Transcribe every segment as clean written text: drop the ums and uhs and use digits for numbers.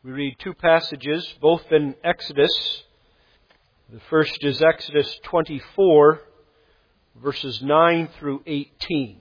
We read two passages, both in Exodus. The first is Exodus 24, verses 9 through 18.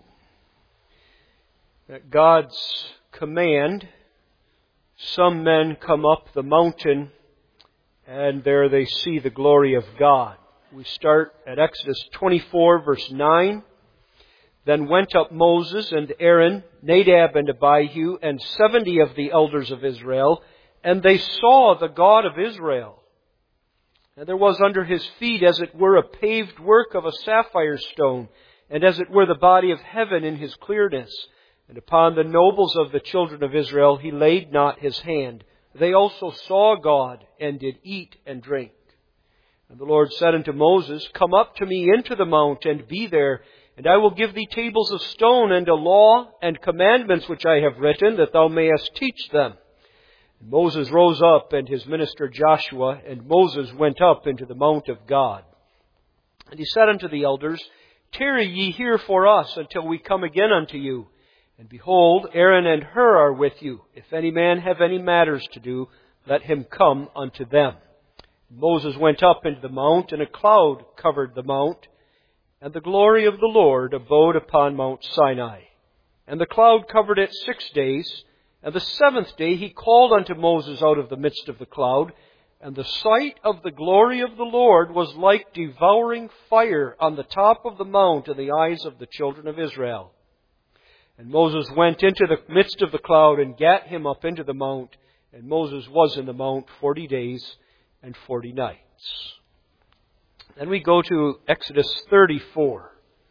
At God's command, some men come up the mountain, and there they see the glory of God. We start at Exodus 24, verse 9. Then went up Moses and Aaron, Nadab and Abihu, and 70 of the elders of Israel, and they saw the God of Israel. And there was under his feet, as it were, a paved work of a sapphire stone, and as it were the body of heaven in his clearness. And upon the nobles of the children of Israel he laid not his hand. They also saw God, and did eat and drink. And the Lord said unto Moses, Come up to me into the mount, and be there, and I will give thee tables of stone, and a law, and commandments which I have written, that thou mayest teach them. And Moses rose up, and his minister Joshua, and Moses went up into the mount of God. And he said unto the elders, Tarry ye here for us, until we come again unto you. And behold, Aaron and Hur are with you. If any man have any matters to do, let him come unto them. And Moses went up into the mount, and a cloud covered the mount, and the glory of the Lord abode upon Mount Sinai. And the cloud covered it 6 days, and the seventh day he called unto Moses out of the midst of the cloud, and the sight of the glory of the Lord was like devouring fire on the top of the mount in the eyes of the children of Israel. And Moses went into the midst of the cloud, and gat him up into the mount, and Moses was in the mount 40 days and 40 nights. Then we go to Exodus 34.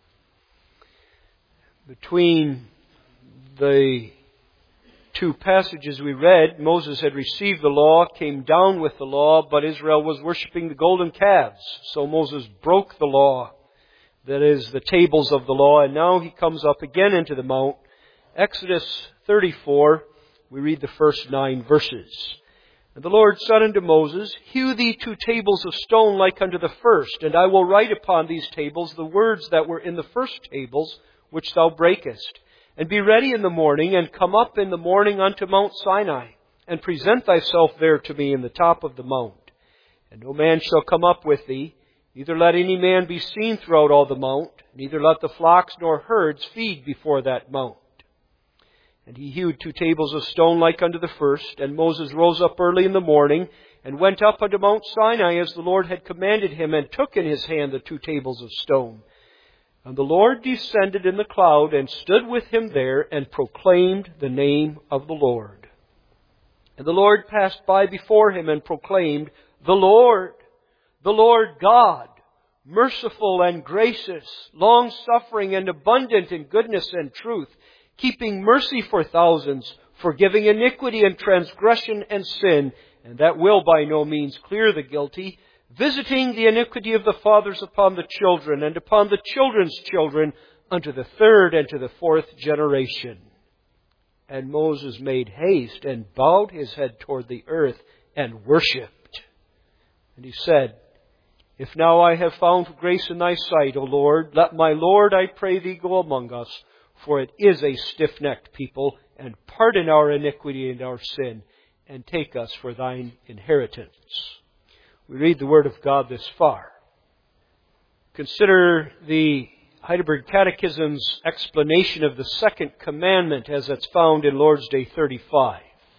Between the two passages we read, Moses had received the law, came down with the law, but Israel was worshipping the golden calves. So Moses broke the law, that is, the tables of the law, and now he comes up again into the mount. Exodus 34, we read the first 9 verses. And the Lord said unto Moses, Hew thee 2 tables of stone like unto the first, and I will write upon these tables the words that were in the first tables, which thou breakest. And be ready in the morning, and come up in the morning unto Mount Sinai, and present thyself there to me in the top of the mount. And no man shall come up with thee, neither let any man be seen throughout all the mount, neither let the flocks nor herds feed before that mount. And he hewed 2 tables of stone like unto the first, and Moses rose up early in the morning, and went up unto Mount Sinai as the Lord had commanded him, and took in his hand the 2 tables of stone. And the Lord descended in the cloud, and stood with him there, and proclaimed the name of the Lord. And the Lord passed by before him, and proclaimed, the Lord God, merciful and gracious, long-suffering and abundant in goodness and truth, keeping mercy for thousands, forgiving iniquity and transgression and sin, and that will by no means clear the guilty, visiting the iniquity of the fathers upon the children, and upon the children's children, unto the 3rd and to the 4th generation. And Moses made haste, and bowed his head toward the earth, and worshipped. And he said, If now I have found grace in thy sight, O Lord, let my Lord, I pray thee, go among us, for it is a stiff-necked people, and pardon our iniquity and our sin, and take us for thine inheritance. We read the Word of God this far. Consider the Heidelberg Catechism's explanation of the second commandment as it's found in Lord's Day 35.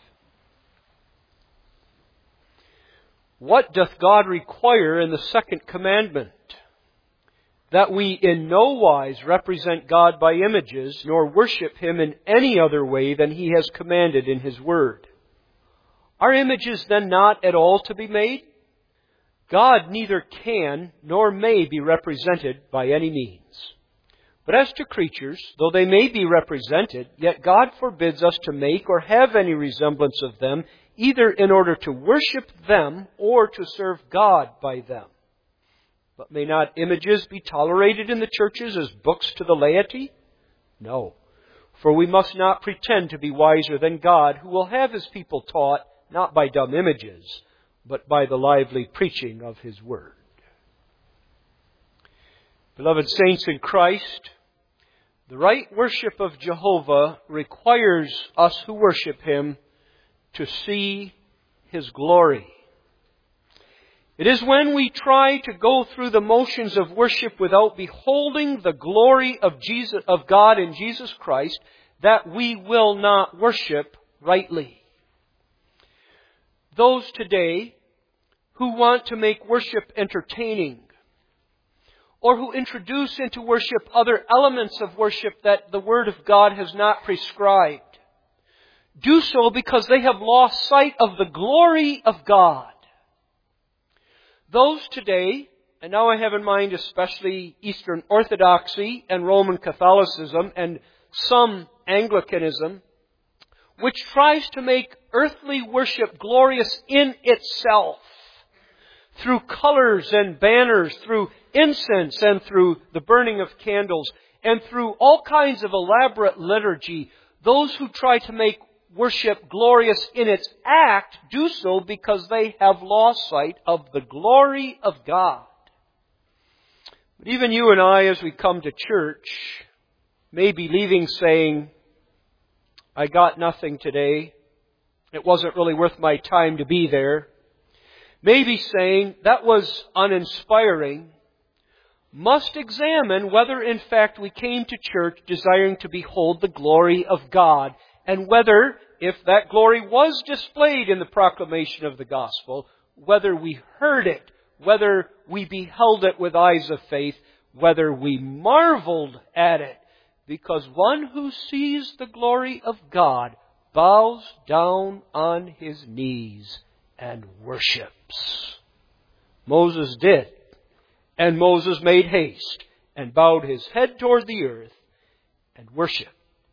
What doth God require in the second commandment? That we in no wise represent God by images, nor worship Him in any other way than He has commanded in His Word. Are images then not at all to be made? God neither can nor may be represented by any means. But as to creatures, though they may be represented, yet God forbids us to make or have any resemblance of them, either in order to worship them or to serve God by them. But may not images be tolerated in the churches as books to the laity? No, for we must not pretend to be wiser than God, who will have His people taught not by dumb images, but by the lively preaching of His Word. Beloved saints in Christ, the right worship of Jehovah requires us who worship Him to see His glory. It is when we try to go through the motions of worship without beholding the glory of God in Jesus Christ that we will not worship rightly. Those today who want to make worship entertaining, or who introduce into worship other elements of worship that the Word of God has not prescribed, do so because they have lost sight of the glory of God. Those today, and now I have in mind especially Eastern Orthodoxy and Roman Catholicism and some Anglicanism, which tries to make earthly worship glorious in itself through colors and banners, through incense and through the burning of candles, and through all kinds of elaborate liturgy. Those who try to make worship glorious in its act do so because they have lost sight of the glory of God. But even you and I, as we come to church, may be leaving saying, I got nothing today. It wasn't really worth my time to be there. Maybe saying, that was uninspiring. Must examine whether in fact we came to church desiring to behold the glory of God, and whether, if that glory was displayed in the proclamation of the gospel, whether we heard it, whether we beheld it with eyes of faith, whether we marveled at it, because one who sees the glory of God bows down on his knees and worships. Moses did. And Moses made haste and bowed his head toward the earth and worshipped.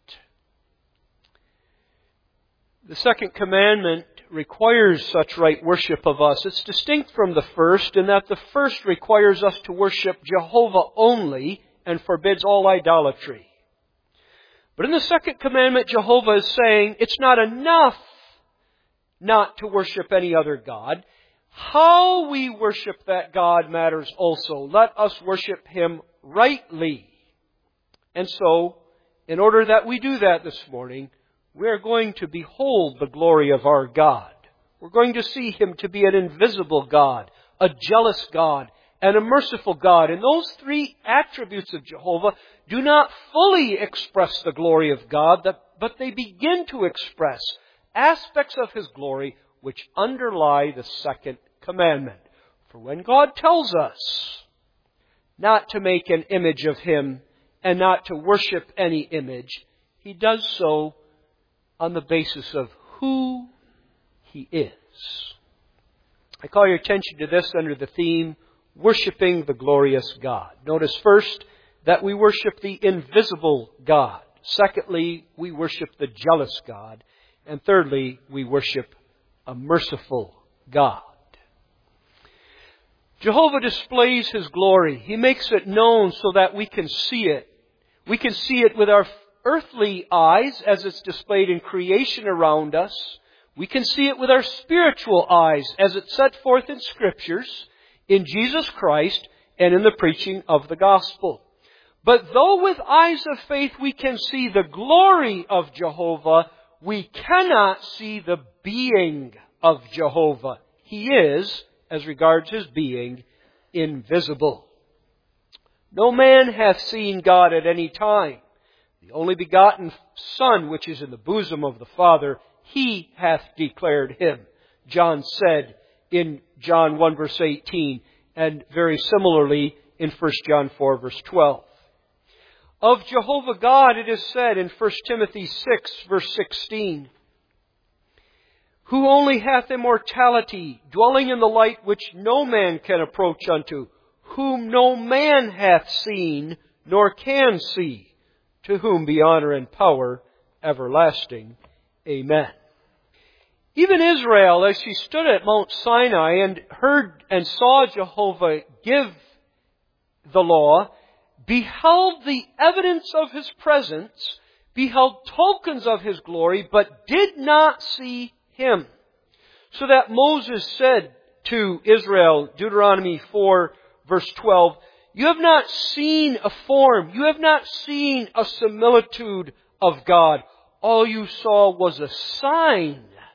The second commandment requires such right worship of us. It's distinct from the first in that the first requires us to worship Jehovah only and forbids all idolatry. But in the second commandment, Jehovah is saying it's not enough not to worship any other God. How we worship that God matters also. Let us worship Him rightly. And so, in order that we do that this morning, we are going to behold the glory of our God. We're going to see Him to be an invisible God, a jealous God, and a merciful God. And those three attributes of Jehovah do not fully express the glory of God, but they begin to express aspects of His glory which underlie the second commandment. For when God tells us not to make an image of Him and not to worship any image, He does so on the basis of who He is. I call your attention to this under the theme, worshiping the glorious God. Notice first that we worship the invisible God. Secondly, we worship the jealous God. And thirdly, we worship a merciful God. Jehovah displays His glory. He makes it known so that we can see it. We can see it with our earthly eyes as it's displayed in creation around us. We can see it with our spiritual eyes as it's set forth in Scriptures, in Jesus Christ, and in the preaching of the gospel. But though with eyes of faith we can see the glory of Jehovah, we cannot see the being of Jehovah. He is, as regards His being, invisible. No man hath seen God at any time. The only begotten Son, which is in the bosom of the Father, He hath declared Him. John said in John 1 verse 18, and very similarly in 1 John 4 verse 12. Of Jehovah God it is said in 1 Timothy 6 verse 16, who only hath immortality, dwelling in the light which no man can approach unto, whom no man hath seen, nor can see, to whom be honor and power everlasting. Amen. Even Israel, as she stood at Mount Sinai and heard and saw Jehovah give the law, beheld the evidence of His presence, beheld tokens of His glory, but did not see Him. So that Moses said to Israel, Deuteronomy 4 verse 12, you have not seen a form, you have not seen a similitude of God. All you saw was a sign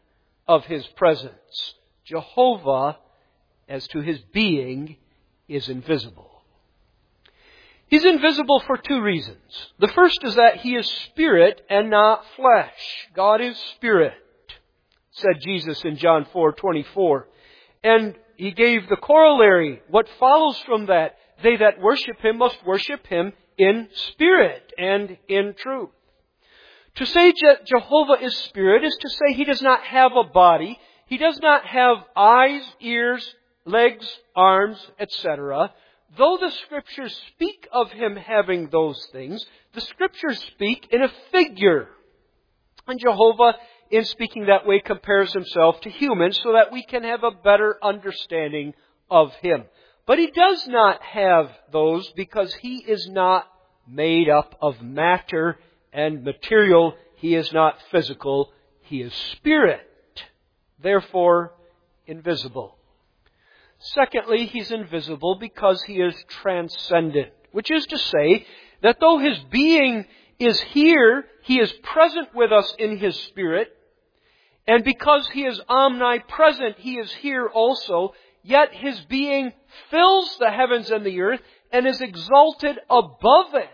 of His presence. Jehovah, as to His being, is invisible. He's invisible for two reasons. The first is that He is spirit and not flesh. God is spirit, said Jesus in John 4:24. And He gave the corollary. What follows from that? They that worship Him must worship Him in spirit and in truth. To say that Jehovah is spirit is to say He does not have a body. He does not have eyes, ears, legs, arms, etc. Though the Scriptures speak of Him having those things, the Scriptures speak in a figure. And Jehovah, in speaking that way, compares Himself to humans so that we can have a better understanding of Him. But He does not have those because He is not made up of matter and material. He is not physical. He is spirit. Therefore, invisible. Secondly, He's invisible because He is transcendent, which is to say that though His being is here, He is present with us in His spirit, and because He is omnipresent, He is here also, yet His being fills the heavens and the earth and is exalted above it.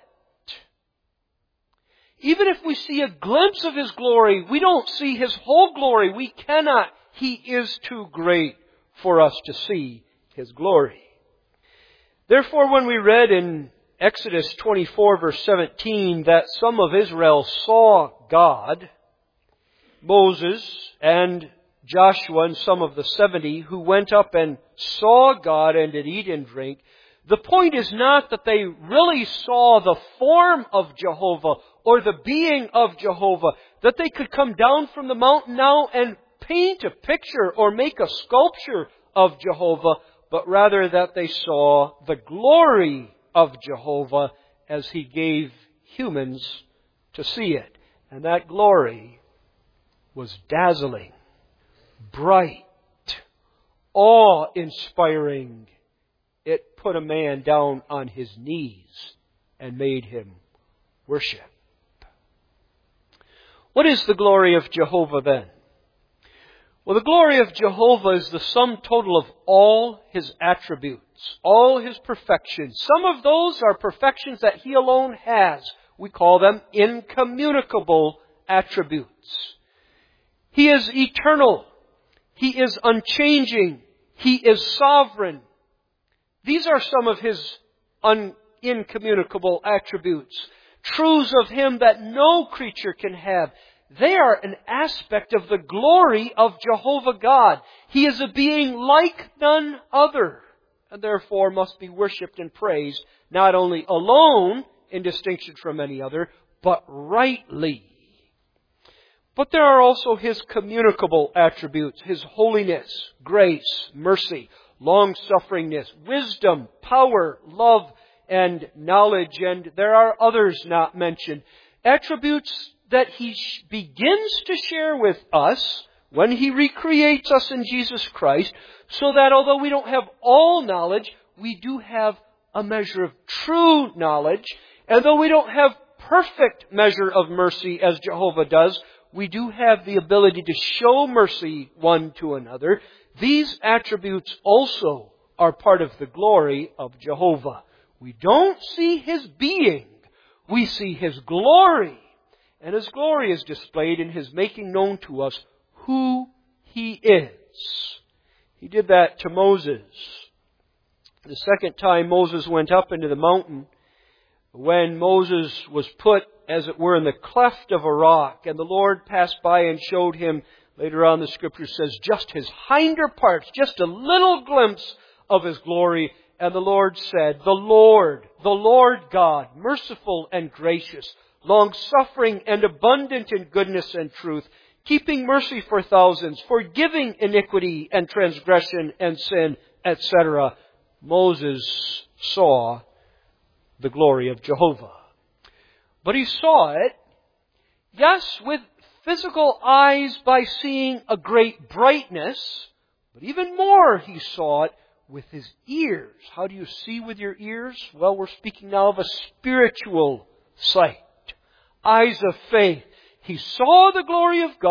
Even if we see a glimpse of His glory, we don't see His whole glory. We cannot. He is too great for us to see His glory. Therefore, when we read in Exodus 24 verse 17 that some of Israel saw God, Moses and Joshua and some of the 70 who went up and saw God and did eat and drink, the point is not that they really saw the form of Jehovah or the being of Jehovah, that they could come down from the mountain now and paint a picture or make a sculpture of Jehovah, but rather that they saw the glory of Jehovah as He gave humans to see it. And that glory was dazzling, bright, awe-inspiring. It put a man down on his knees and made him worship. What is the glory of Jehovah then? Well, the glory of Jehovah is the sum total of all His attributes, all His perfections. Some of those are perfections that He alone has. We call them incommunicable attributes. He is eternal. He is unchanging. He is sovereign. These are some of His incommunicable attributes. Truths of Him that no creature can have. They are an aspect of the glory of Jehovah God. He is a being like none other, and therefore must be worshipped and praised, not only alone in distinction from any other, but rightly. But there are also His communicable attributes, His holiness, grace, mercy, long-sufferingness, wisdom, power, love, and knowledge, and there are others not mentioned. Attributes that He begins to share with us when He recreates us in Jesus Christ, so that although we don't have all knowledge, we do have a measure of true knowledge. And though we don't have perfect measure of mercy as Jehovah does, we do have the ability to show mercy one to another. These attributes also are part of the glory of Jehovah. We don't see His being, we see His glory. And His glory is displayed in His making known to us who He is. He did that to Moses. The second time Moses went up into the mountain, when Moses was put, as it were, in the cleft of a rock, and the Lord passed by and showed him, later on the Scripture says, just His hinder parts, just a little glimpse of His glory. And the Lord said, the Lord God, merciful and gracious, long-suffering and abundant in goodness and truth, keeping mercy for thousands, forgiving iniquity and transgression and sin, etc. Moses saw the glory of Jehovah. But he saw it, yes, with physical eyes by seeing a great brightness, but even more he saw it with his ears. How do you see with your ears? Well, we're speaking now of a spiritual sight. Eyes of faith. He saw the glory of God,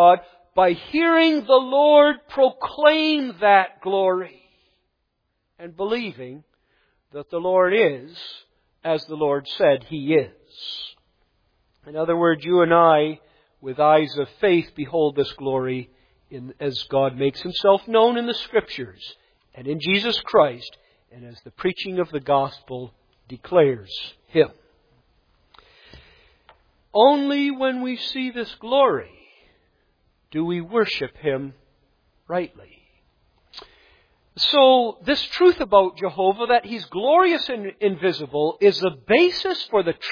by hearing the Lord proclaim that glory and believing that the Lord is as the Lord said He is. In other words, you and I, with eyes of faith, behold this glory as God makes Himself known in the Scriptures and in Jesus Christ, and as the preaching of the gospel declares Him. Only when we see this glory do we worship Him rightly. So, this truth about Jehovah, that He's glorious and invisible, is the basis for the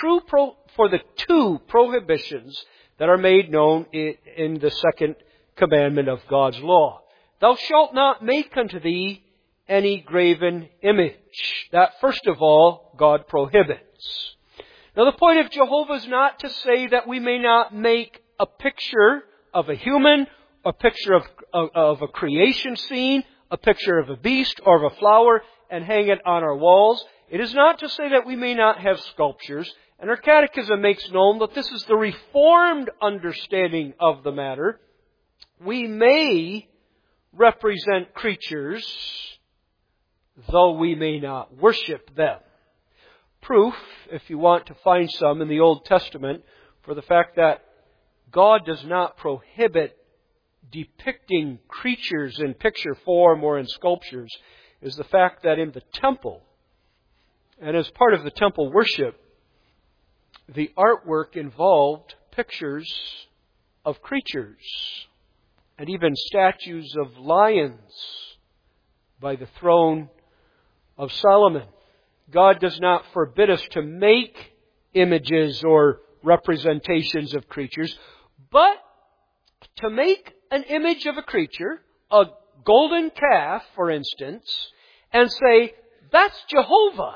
two prohibitions that are made known in the second commandment of God's law. Thou shalt not make unto thee any graven image. That, first of all, God prohibits. Now, the point of Jehovah is not to say that we may not make a picture of a human, a picture of a creation scene, a picture of a beast or of a flower, and hang it on our walls. It is not to say that we may not have sculptures. And our catechism makes known that this is the Reformed understanding of the matter. We may represent creatures, though we may not worship them. Proof, if you want to find some in the Old Testament, for the fact that God does not prohibit depicting creatures in picture form or in sculptures, is the fact that in the temple, and as part of the temple worship, the artwork involved pictures of creatures and even statues of lions by the throne of Solomon. God does not forbid us to make images or representations of creatures, but to make an image of a creature, a golden calf, for instance, and say, that's Jehovah.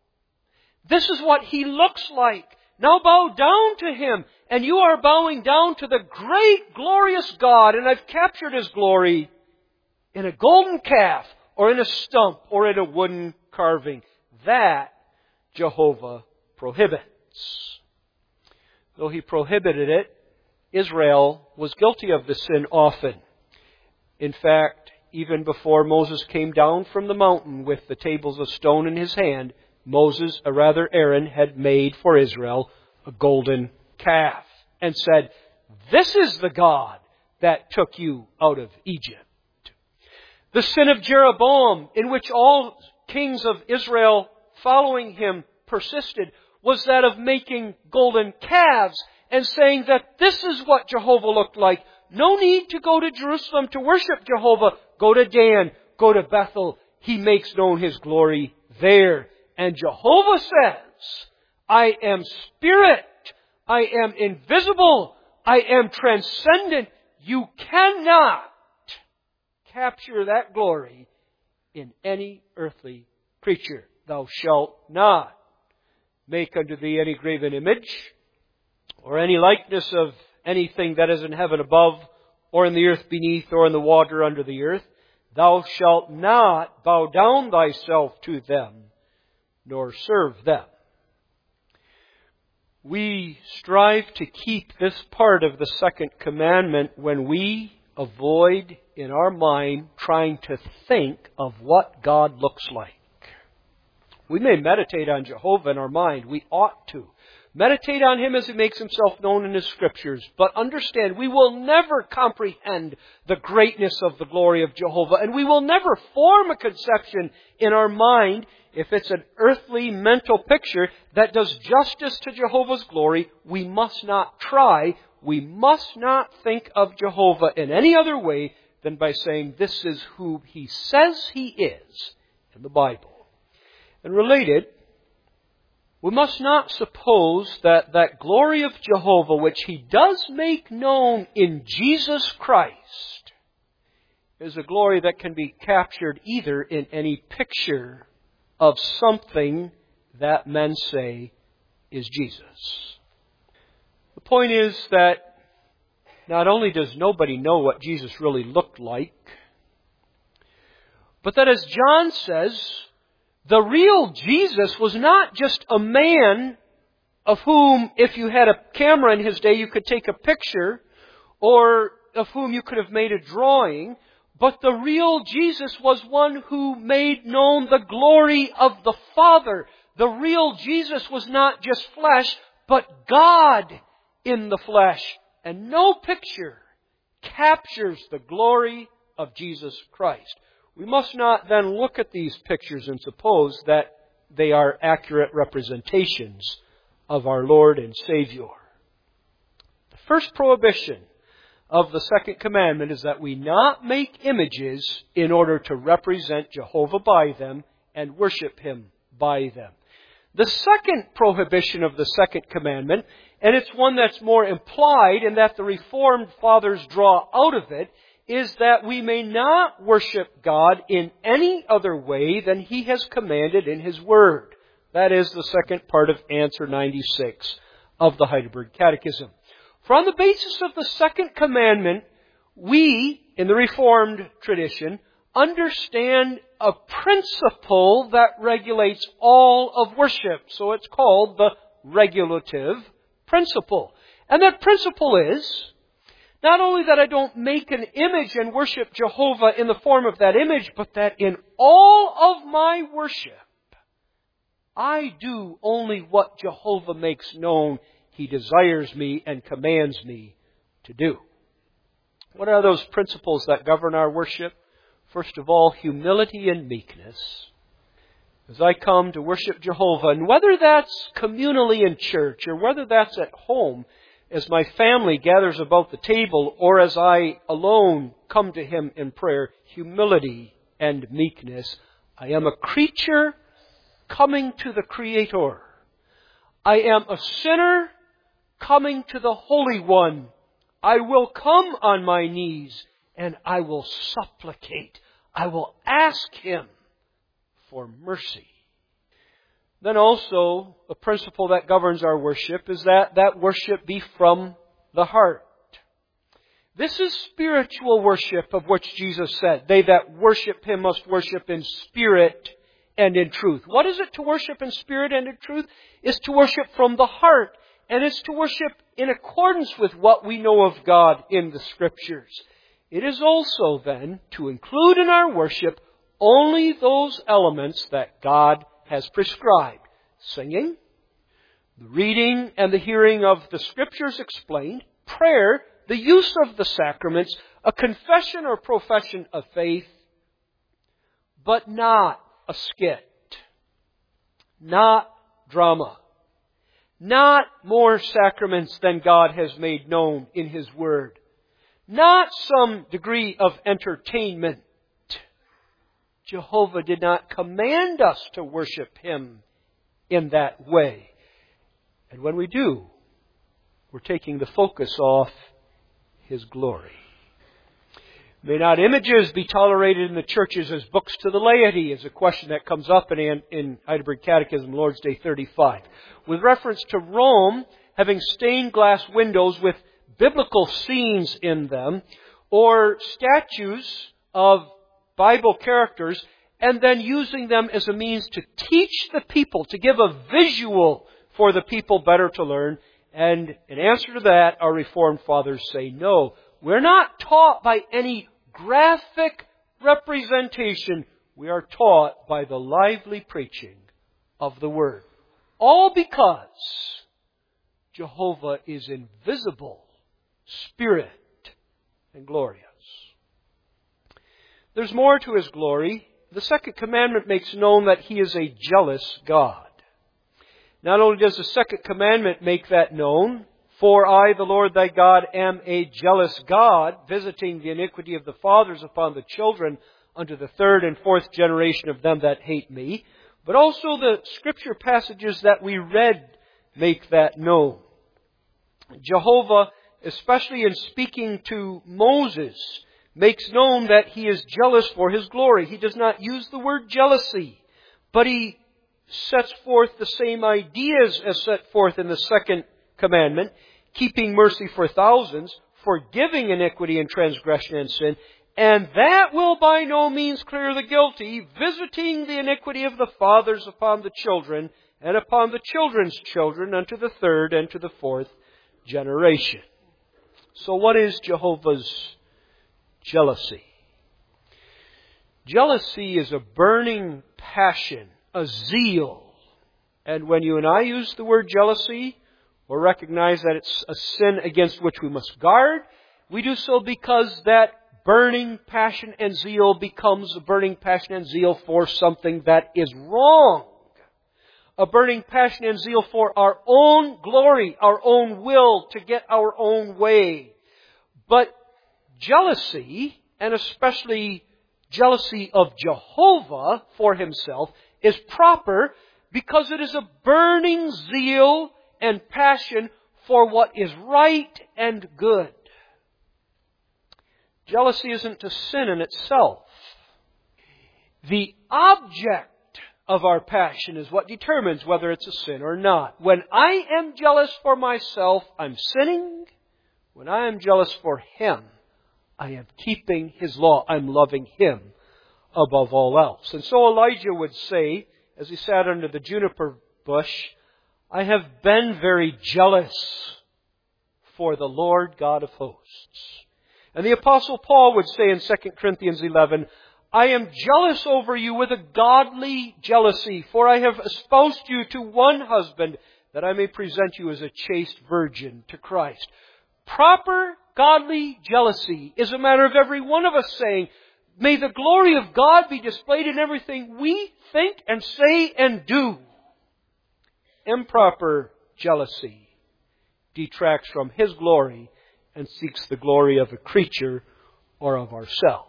This is what He looks like. Now bow down to Him. And you are bowing down to the great, glorious God, and I've captured His glory in a golden calf, or in a stump, or in a wooden carving. That Jehovah prohibits. Though He prohibited it, Israel was guilty of the sin often. In fact, even before Moses came down from the mountain with the tables of stone in his hand, Aaron had made for Israel a golden calf and said, this is the God that took you out of Egypt. The sin of Jeroboam, in which all kings of Israel following him persisted, was that of making golden calves and saying that this is what Jehovah looked like. No need to go to Jerusalem to worship Jehovah. Go to Dan. Go to Bethel. He makes known His glory there. And Jehovah says, I am spirit. I am invisible. I am transcendent. You cannot capture that glory in any earthly creature. Thou shalt not make unto thee any graven image, or any likeness of anything that is in heaven above, or in the earth beneath, or in the water under the earth. Thou shalt not bow down thyself to them, nor serve them. We strive to keep this part of the second commandment when we avoid in our mind trying to think of what God looks like. We may meditate on Jehovah in our mind. We ought to. Meditate on Him as He makes Himself known in His Scriptures. But understand, we will never comprehend the greatness of the glory of Jehovah. And we will never form a conception in our mind, if it's an earthly mental picture that does justice to Jehovah's glory. We must not try. We must not think of Jehovah in any other way than by saying this is who He says He is in the Bible. And related, we must not suppose that that glory of Jehovah, which He does make known in Jesus Christ, is a glory that can be captured either in any picture of something that men say is Jesus. The point is that not only does nobody know what Jesus really looked like, but that, as John says, the real Jesus was not just a man of whom, if you had a camera in His day, you could take a picture, or of whom you could have made a drawing, but the real Jesus was one who made known the glory of the Father. The real Jesus was not just flesh, but God in the flesh. And no picture captures the glory of Jesus Christ. We must not then look at these pictures and suppose that they are accurate representations of our Lord and Savior. The first prohibition of the second commandment is that we not make images in order to represent Jehovah by them and worship Him by them. The second prohibition of the second commandment, and it's one that's more implied and that the Reformed Fathers draw out of it, is that we may not worship God in any other way than He has commanded in His Word. That is the second part of answer 96 of the Heidelberg Catechism. For on the basis of the second commandment, we, in the Reformed tradition, understand a principle that regulates all of worship. So it's called the regulative principle. And that principle is not only that I don't make an image and worship Jehovah in the form of that image, but that in all of my worship, I do only what Jehovah makes known He desires me and commands me to do. What are those principles that govern our worship? First of all, humility and meekness. As I come to worship Jehovah, and whether that's communally in church or whether that's at home, as my family gathers about the table, or as I alone come to Him in prayer, humility and meekness. I am a creature coming to the Creator. I am a sinner coming to the Holy One. I will come on my knees and I will supplicate. I will ask Him for mercy. Then also, a principle that governs our worship is that worship be from the heart. This is spiritual worship of which Jesus said, they that worship Him must worship in spirit and in truth. What is it to worship in spirit and in truth? It's to worship from the heart. And it's to worship in accordance with what we know of God in the Scriptures. It is also then to include in our worship only those elements that God has prescribed. Singing, the reading and the hearing of the Scriptures explained, prayer, the use of the sacraments, a confession or profession of faith, but not a skit, not drama, not more sacraments than God has made known in His Word, not some degree of entertainment. Jehovah did not command us to worship Him in that way. And when we do, we're taking the focus off His glory. May not images be tolerated in the churches as books to the laity, is a question that comes up in Heidelberg Catechism, Lord's Day 35. With reference to Rome having stained glass windows with biblical scenes in them, or statues of Bible characters, and then using them as a means to teach the people, to give a visual for the people better to learn. And in answer to that, our Reformed Fathers say, no, we're not taught by any graphic representation. We are taught by the lively preaching of the Word. All because Jehovah is invisible, spirit, and glorious. There's more to His glory. The second commandment makes known that He is a jealous God. Not only does the second commandment make that known, for I, the Lord thy God, am a jealous God, visiting the iniquity of the fathers upon the children unto the third and fourth generation of them that hate me. But also the Scripture passages that we read make that known. Jehovah, especially in speaking to Moses, makes known that He is jealous for His glory. He does not use the word jealousy, but He sets forth the same ideas as set forth in the second commandment, keeping mercy for thousands, forgiving iniquity and transgression and sin, and that will by no means clear the guilty, visiting the iniquity of the fathers upon the children, and upon the children's children unto the third and to the fourth generation. So what is Jehovah's jealousy? Jealousy is a burning passion, a zeal. And when you and I use the word jealousy, or recognize that it's a sin against which we must guard, we do so because that burning passion and zeal becomes a burning passion and zeal for something that is wrong. A burning passion and zeal for our own glory, our own will, to get our own way. But jealousy, and especially jealousy of Jehovah for Himself, is proper because it is a burning zeal and passion for what is right and good. Jealousy isn't a sin in itself. The object of our passion is what determines whether it's a sin or not. When I am jealous for myself, I'm sinning. When I am jealous for Him, I am keeping His law. I'm loving Him above all else. And so Elijah would say, as he sat under the juniper bush, I have been very jealous for the Lord God of hosts. And the Apostle Paul would say in 2 Corinthians 11, I am jealous over you with a godly jealousy, for I have espoused you to one husband, that I may present you as a chaste virgin to Christ. Proper godly jealousy is a matter of every one of us saying, may the glory of God be displayed in everything we think and say and do. Improper jealousy detracts from His glory and seeks the glory of a creature or of ourselves.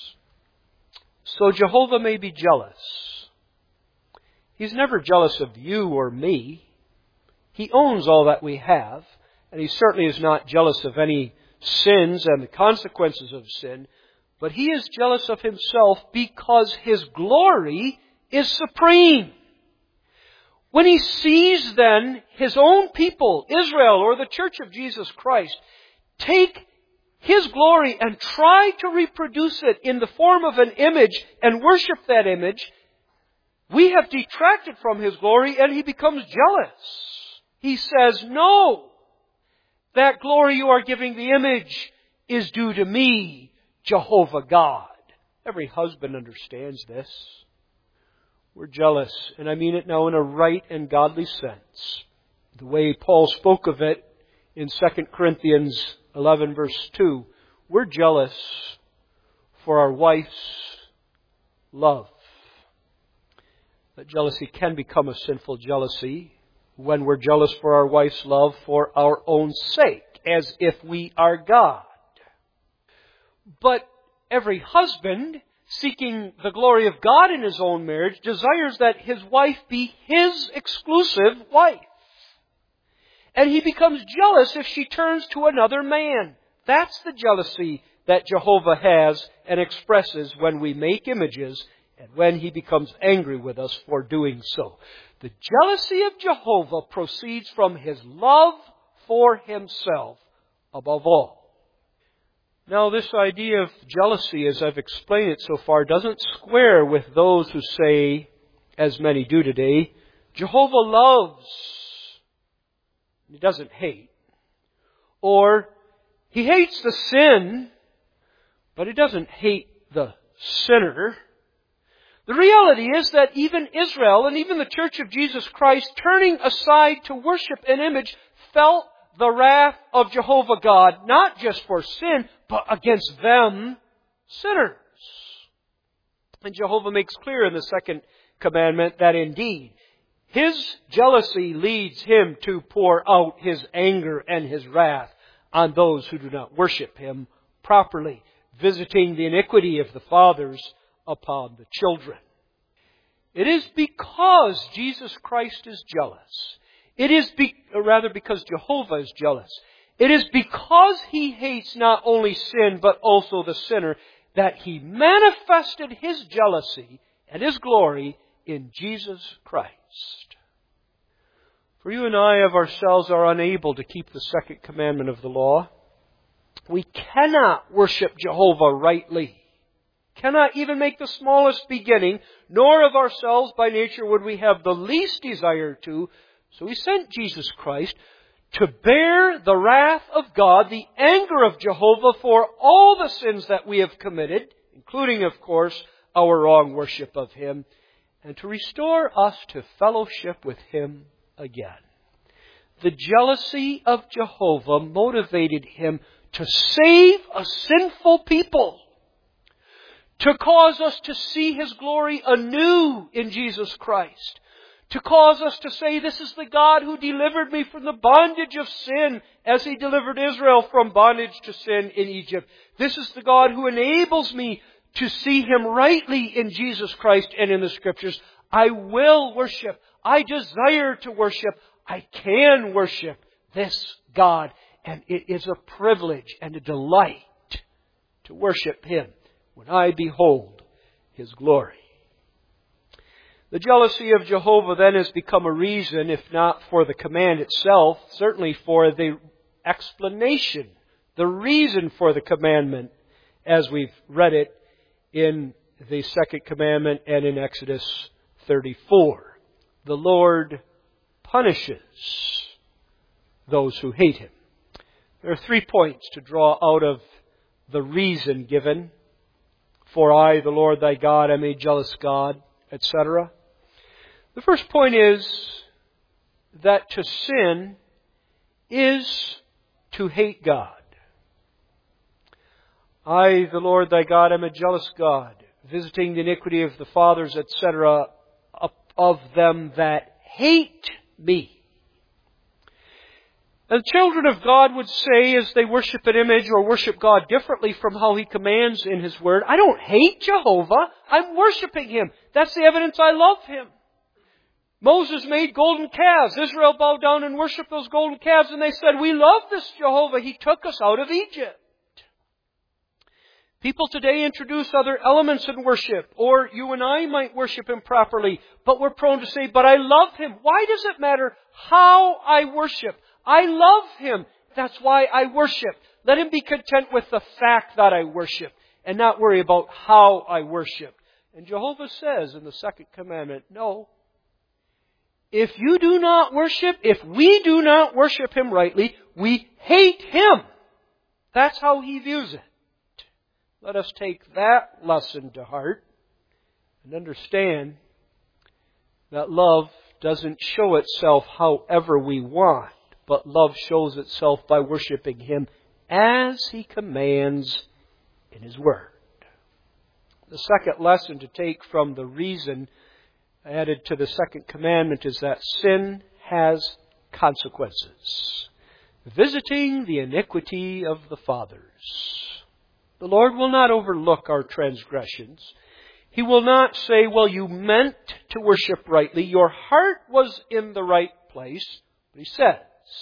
So Jehovah may be jealous. He's never jealous of you or me. He owns all that we have, and He certainly is not jealous of any sins and the consequences of sin, but He is jealous of Himself because His glory is supreme. When He sees then His own people, Israel or the Church of Jesus Christ, take His glory and try to reproduce it in the form of an image and worship that image, we have detracted from His glory and He becomes jealous. He says, no, that glory you are giving the image is due to me, Jehovah God. Every husband understands this. We're jealous, and I mean it now in a right and godly sense. The way Paul spoke of it in 2 Corinthians 11 verse 2, we're jealous for our wife's love. That jealousy can become a sinful jealousy when we're jealous for our wife's love for our own sake, as if we are God. But every husband, seeking the glory of God in his own marriage, desires that his wife be his exclusive wife. And he becomes jealous if she turns to another man. That's the jealousy that Jehovah has and expresses when we make images and when He becomes angry with us for doing so. The jealousy of Jehovah proceeds from His love for Himself above all. Now, this idea of jealousy, as I've explained it so far, doesn't square with those who say, as many do today, Jehovah loves, He doesn't hate. Or, He hates the sin, but He doesn't hate the sinner. The reality is that even Israel and even the Church of Jesus Christ, turning aside to worship an image, felt the wrath of Jehovah God, not just for sin, but against them, sinners. And Jehovah makes clear in the second commandment that indeed, His jealousy leads Him to pour out His anger and His wrath on those who do not worship Him properly, visiting the iniquity of the fathers upon the children. It is because Jesus Christ is jealous. It is because Jehovah is jealous. It is because He hates not only sin but also the sinner that He manifested His jealousy and His glory in Jesus Christ. For you and I of ourselves are unable to keep the second commandment of the law. We cannot worship Jehovah rightly. Cannot even make the smallest beginning, nor of ourselves by nature would we have the least desire to. So He sent Jesus Christ to bear the wrath of God, the anger of Jehovah for all the sins that we have committed, including, of course, our wrong worship of Him, and to restore us to fellowship with Him again. The jealousy of Jehovah motivated Him to save a sinful people, to cause us to see His glory anew in Jesus Christ, to cause us to say, this is the God who delivered me from the bondage of sin as He delivered Israel from bondage to sin in Egypt. This is the God who enables me to see Him rightly in Jesus Christ and in the Scriptures. I will worship. I desire to worship. I can worship this God. And it is a privilege and a delight to worship Him when I behold His glory. The jealousy of Jehovah then has become a reason, if not for the command itself, certainly for the explanation, the reason for the commandment, as we've read it in the second commandment and in Exodus 34. The Lord punishes those who hate Him. There are 3 points to draw out of the reason given. For I, the Lord thy God, am a jealous God, etc. The first point is that to sin is to hate God. I, the Lord thy God, am a jealous God, visiting the iniquity of the fathers, etc., of them that hate me. And the children of God would say, as they worship an image or worship God differently from how He commands in His Word, I don't hate Jehovah, I'm worshiping Him. That's the evidence I love Him. Moses made golden calves. Israel bowed down and worshipped those golden calves, and they said, we love this Jehovah. He took us out of Egypt. People today introduce other elements in worship, or you and I might worship Him properly, but we're prone to say, but I love Him. Why does it matter how I worship? I love Him. That's why I worship. Let him be content with the fact that I worship and not worry about how I worship. And Jehovah says in the second commandment, no. If you do not worship, if we do not worship Him rightly, we hate Him. That's how He views it. Let us take that lesson to heart and understand that love doesn't show itself however we want, but love shows itself by worshiping Him as He commands in His Word. The second lesson to take from the reason added to the second commandment is that sin has consequences. Visiting the iniquity of the fathers. The Lord will not overlook our transgressions. He will not say, well, you meant to worship rightly. Your heart was in the right place. But He says,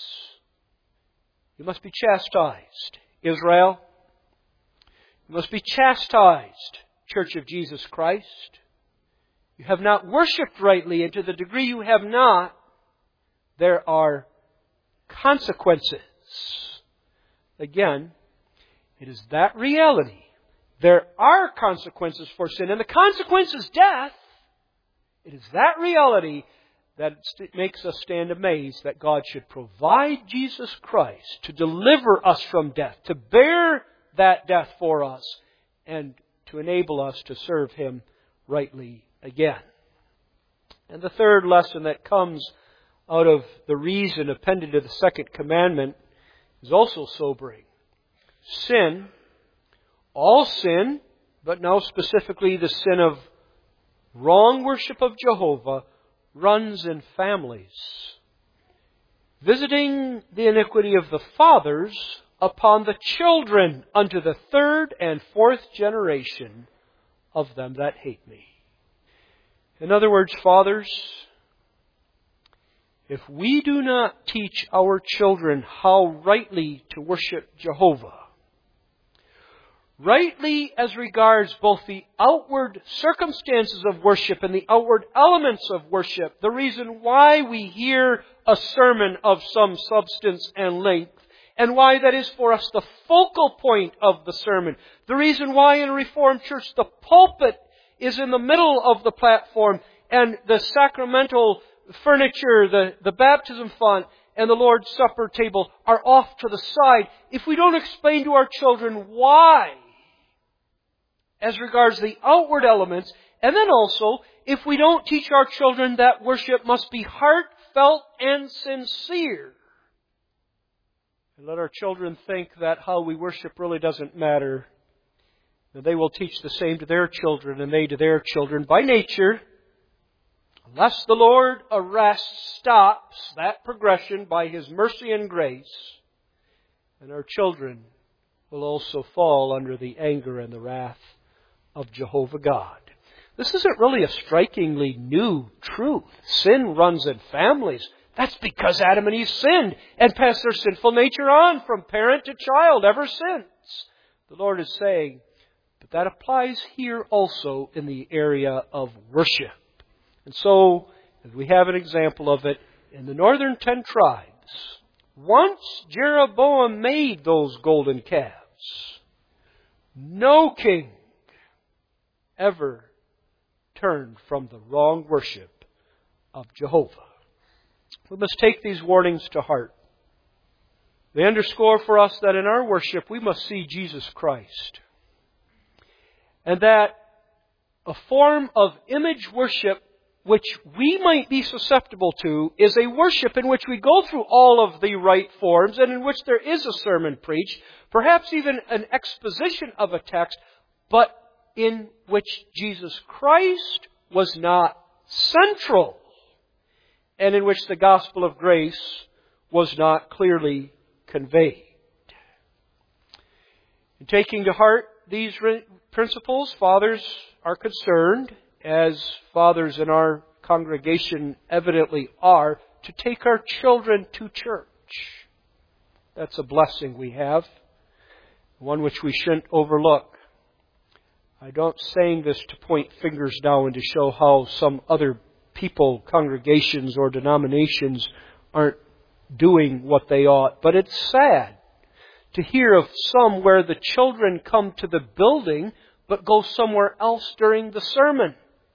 you must be chastised, Israel. You must be chastised, Church of Jesus Christ. You have not worshipped rightly, and to the degree you have not, there are consequences. Again, it is that reality. There are consequences for sin, and the consequence is death. It is that reality that makes us stand amazed that God should provide Jesus Christ to deliver us from death, to bear that death for us, and to enable us to serve Him rightly again. And the third lesson that comes out of the reason appended to the second commandment is also sobering. Sin, all sin, but now specifically the sin of wrong worship of Jehovah, runs in families. Visiting the iniquity of the fathers upon the children unto the third and fourth generation of them that hate me. In other words, fathers, if we do not teach our children how rightly to worship Jehovah, rightly as regards both the outward circumstances of worship and the outward elements of worship, the reason why we hear a sermon of some substance and length, and why that is for us the focal point of the sermon, the reason why in a Reformed church the pulpit is in the middle of the platform, and the sacramental furniture, the baptism font, and the Lord's Supper table are off to the side, if we don't explain to our children why, as regards the outward elements, and then also, if we don't teach our children that worship must be heartfelt and sincere, and let our children think that how we worship really doesn't matter, then they will teach the same to their children and they to their children by nature, unless the Lord stops that progression by His mercy and grace, and our children will also fall under the anger and the wrath of Jehovah God. This isn't really a strikingly new truth. Sin runs in families. That's because Adam and Eve sinned and passed their sinful nature on from parent to child ever since. The Lord is saying, but that applies here also in the area of worship. And so, as we have an example of it, in the northern 10 tribes, once Jeroboam made those golden calves, no king ever turned from the wrong worship of Jehovah. We must take these warnings to heart. They underscore for us that in our worship we must see Jesus Christ. And that a form of image worship which we might be susceptible to is a worship in which we go through all of the right forms and in which there is a sermon preached, perhaps even an exposition of a text, but in which Jesus Christ was not central, and in which the gospel of grace was not clearly conveyed. In taking to heart these principles, fathers are concerned, as fathers in our congregation evidently are, to take our children to church. That's a blessing we have, one which we shouldn't overlook. I don't saying this to point fingers now and to show how some other people, congregations or denominations aren't doing what they ought. But it's sad to hear of some where the children come to the building but go somewhere else during the sermon.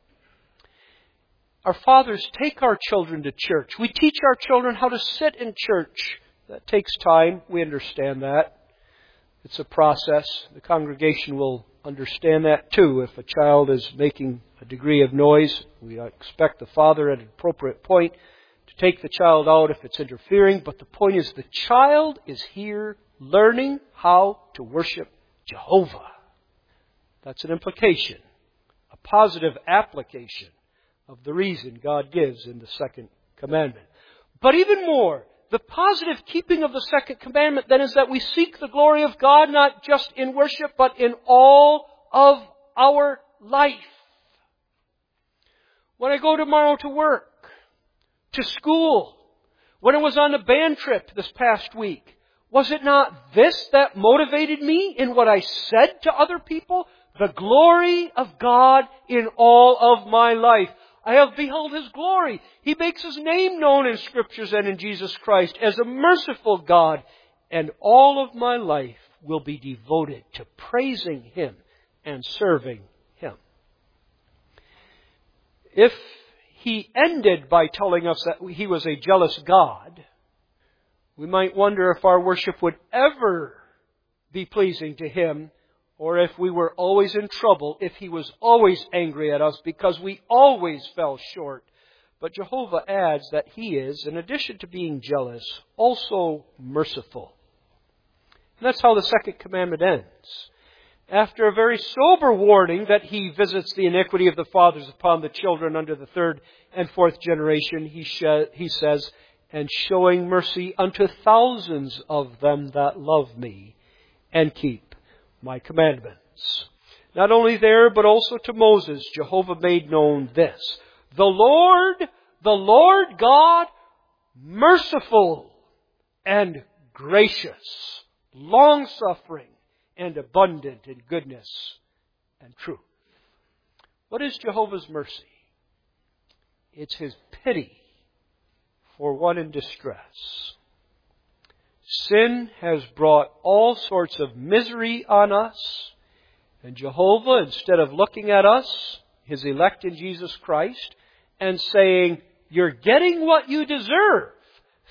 Our fathers take our children to church. We teach our children how to sit in church. That takes time. We understand that. It's a process. The congregation will understand that too. If a child is making a degree of noise, we expect the father at an appropriate point to take the child out if it's interfering. But the point is the child is here learning how to worship Jehovah. That's an implication, a positive application of the reason God gives in the second commandment. But even more, the positive keeping of the second commandment then is that we seek the glory of God not just in worship, but in all of our life. When I go tomorrow to work, to school, when I was on the band trip this past week, was it not this that motivated me in what I said to other people? The glory of God in all of my life. I have beheld His glory. He makes His name known in Scriptures and in Jesus Christ as a merciful God. And all of my life will be devoted to praising Him and serving Him. If He ended by telling us that He was a jealous God, we might wonder if our worship would ever be pleasing to Him, or if we were always in trouble, if He was always angry at us because we always fell short. But Jehovah adds that He is, in addition to being jealous, also merciful. And that's how the second commandment ends. After a very sober warning that He visits the iniquity of the fathers upon the children under the third and fourth generation, He says, and showing mercy unto thousands of them that love me and keep my commandments. Not only there, but also to Moses, Jehovah made known this: the Lord God, merciful and gracious, long-suffering and abundant in goodness and truth. What is Jehovah's mercy? It's His pity for one in distress. Sin has brought all sorts of misery on us, and Jehovah, instead of looking at us, His elect in Jesus Christ, and saying, "You're getting what you deserve,"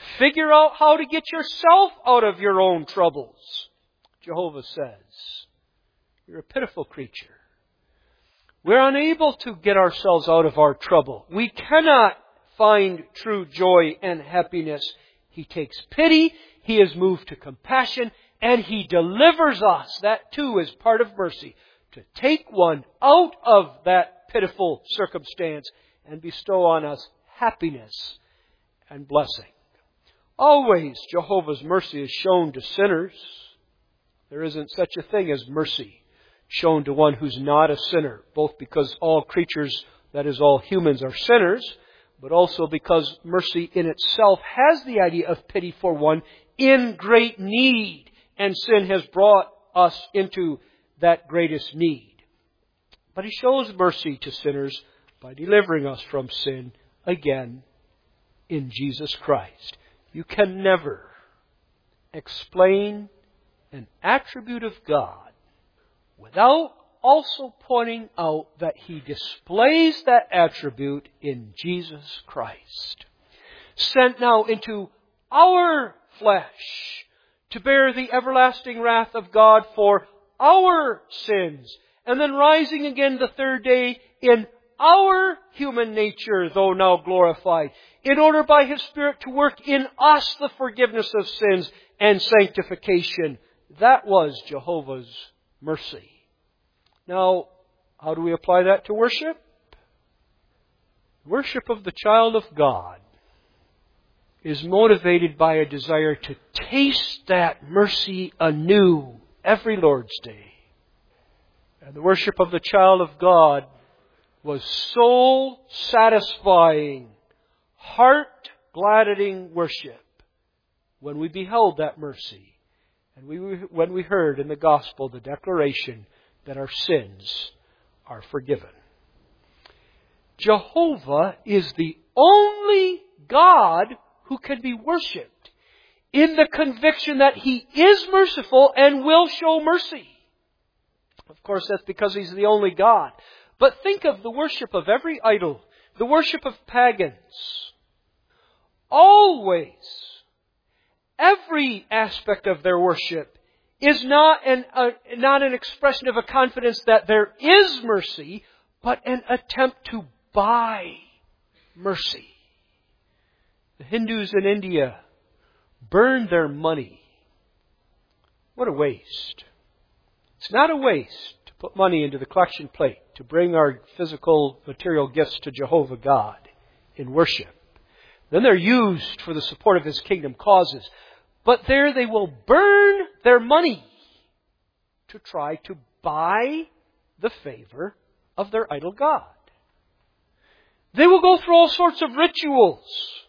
Figure out how to get yourself out of your own troubles. Jehovah says, you're a pitiful creature. We're unable to get ourselves out of our trouble. We cannot find true joy and happiness. He takes pity, He is moved to compassion, and He delivers us. That too is part of mercy. To take one out of that pitiful circumstance and bestow on us happiness and blessing. Always Jehovah's mercy is shown to sinners. There isn't such a thing as mercy shown to one who's not a sinner, both because all creatures, that is all humans, are sinners, but also because mercy in itself has the idea of pity for one in great need, and sin has brought us into that greatest need. But He shows mercy to sinners by delivering us from sin again in Jesus Christ. You can never explain an attribute of God without also pointing out that He displays that attribute in Jesus Christ, sent now into our flesh to bear the everlasting wrath of God for our sins, and then rising again the third day in our human nature, though now glorified, in order by His Spirit to work in us the forgiveness of sins and sanctification. That was Jehovah's mercy. Now, how do we apply that to worship? Worship of the child of God is motivated by a desire to taste that mercy anew every Lord's Day. And the worship of the child of God was soul-satisfying, heart-gladdening worship when we beheld that mercy and when we heard in the gospel the declaration that our sins are forgiven. Jehovah is the only God who can be worshipped in the conviction that He is merciful and will show mercy. Of course, that's because He's the only God. But think of the worship of every idol, the worship of pagans. Always, every aspect of their worship is not an expression of a confidence that there is mercy, but an attempt to buy mercy. The Hindus in India burn their money. What a waste. It's not a waste to put money into the collection plate, to bring our physical, material gifts to Jehovah God in worship. Then they're used for the support of His kingdom causes. But there they will burn their money to try to buy the favor of their idol god. They will go through all sorts of rituals.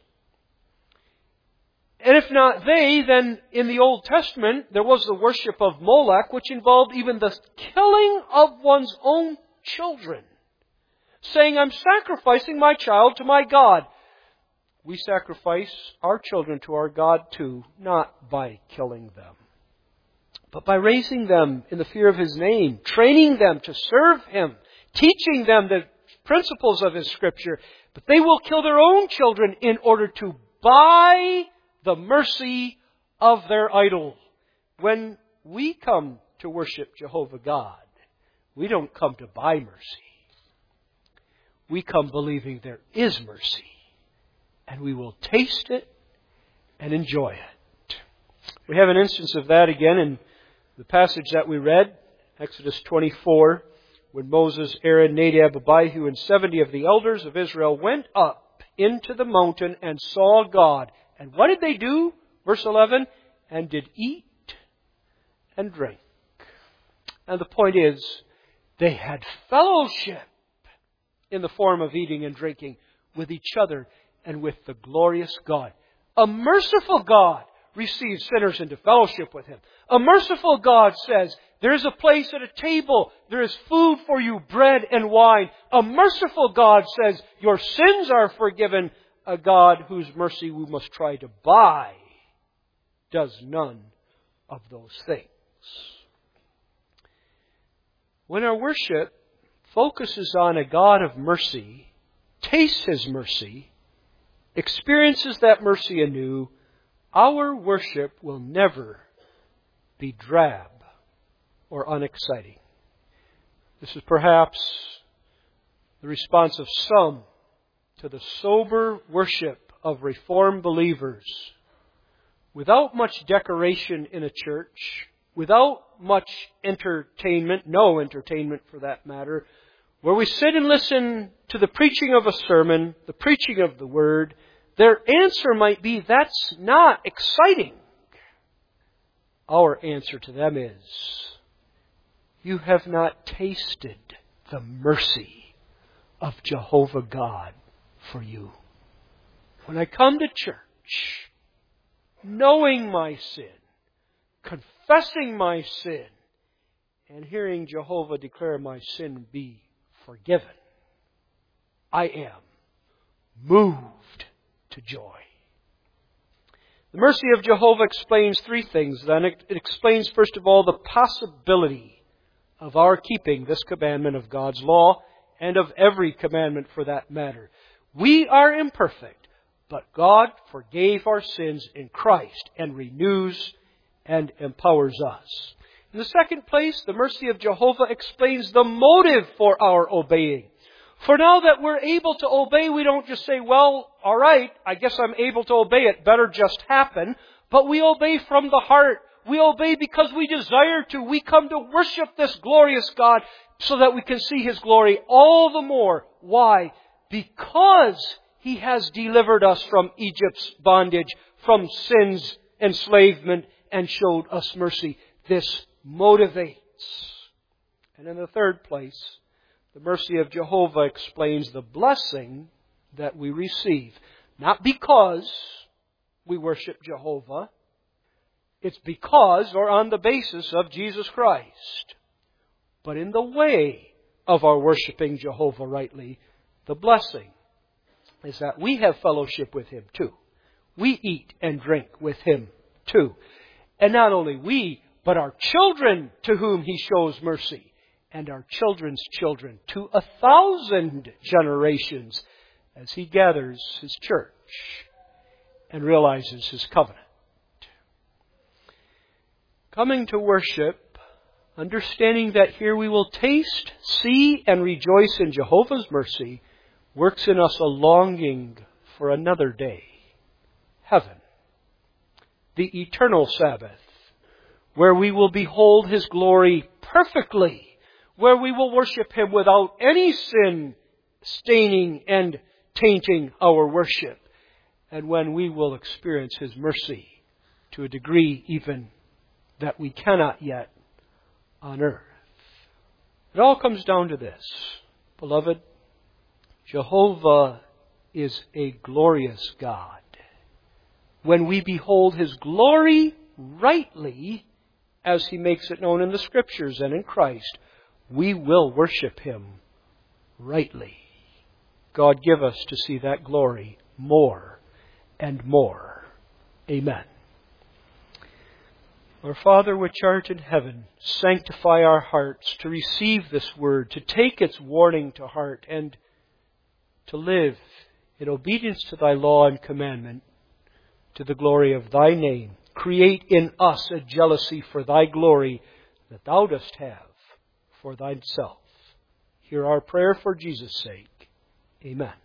And if not they, then in the Old Testament, there was the worship of Molech, which involved even the killing of one's own children. Saying, I'm sacrificing my child to my God. We sacrifice our children to our God too, not by killing them, but by raising them in the fear of His name, training them to serve Him, teaching them the principles of His Scripture. But they will kill their own children in order to buy the mercy of their idol. When we come to worship Jehovah God, we don't come to buy mercy. We come believing there is mercy. And we will taste it and enjoy it. We have an instance of that again in the passage that we read, Exodus 24, when Moses, Aaron, Nadab, Abihu, and 70 of the elders of Israel went up into the mountain and saw God. And what did they do? Verse 11, and did eat and drink. And the point is, they had fellowship in the form of eating and drinking with each other and with the glorious God. A merciful God receives sinners into fellowship with Him. A merciful God says, there is a place at a table. There is food for you, bread and wine. A merciful God says, your sins are forgiven. A God whose mercy we must try to buy does none of those things. When our worship focuses on a God of mercy, tastes His mercy, experiences that mercy anew, our worship will never be drab or unexciting. This is perhaps the response of some to the sober worship of Reformed believers. Without much decoration in a church, without much entertainment, no entertainment for that matter, where we sit and listen to the preaching of a sermon, the preaching of the Word, their answer might be, that's not exciting. Our answer to them is, you have not tasted the mercy of Jehovah God for you. When I come to church, knowing my sin, confessing my sin, and hearing Jehovah declare my sin be forgiven, I am moved to joy. The mercy of Jehovah explains three things. Then it explains, first of all, the possibility of our keeping this commandment of God's law, and of every commandment for that matter. We are imperfect, but God forgave our sins in Christ and renews and empowers us. In the second place, the mercy of Jehovah explains the motive for our obeying. For now that we're able to obey, we don't just say, well, all right, I guess I'm able to obey, it better just happen. But we obey from the heart. We obey because we desire to. We come to worship this glorious God so that we can see His glory all the more. Why? Because He has delivered us from Egypt's bondage, from sin's enslavement, and showed us mercy. This motivates. And in the third place, the mercy of Jehovah explains the blessing that we receive. Not because we worship Jehovah. It's because or on the basis of Jesus Christ. But in the way of our worshiping Jehovah rightly, the blessing is that we have fellowship with Him too. We eat and drink with Him too. And not only we, but our children to whom He shows mercy, and our children's children to 1,000 generations as He gathers His church and realizes His covenant. Coming to worship, understanding that here we will taste, see, and rejoice in Jehovah's mercy, works in us a longing for another day, heaven, the eternal Sabbath, where we will behold His glory perfectly, where we will worship Him without any sin staining and tainting our worship, and when we will experience His mercy to a degree even that we cannot yet on earth. It all comes down to this. Beloved, Jehovah is a glorious God. When we behold His glory rightly, as He makes it known in the Scriptures and in Christ, we will worship Him rightly. God give us to see that glory more and more. Amen. Our Father which art in heaven, sanctify our hearts to receive this word, to take its warning to heart, and to live in obedience to Thy law and commandment, to the glory of Thy name. Create in us a jealousy for Thy glory that Thou dost have for Thyself. Hear our prayer for Jesus' sake. Amen.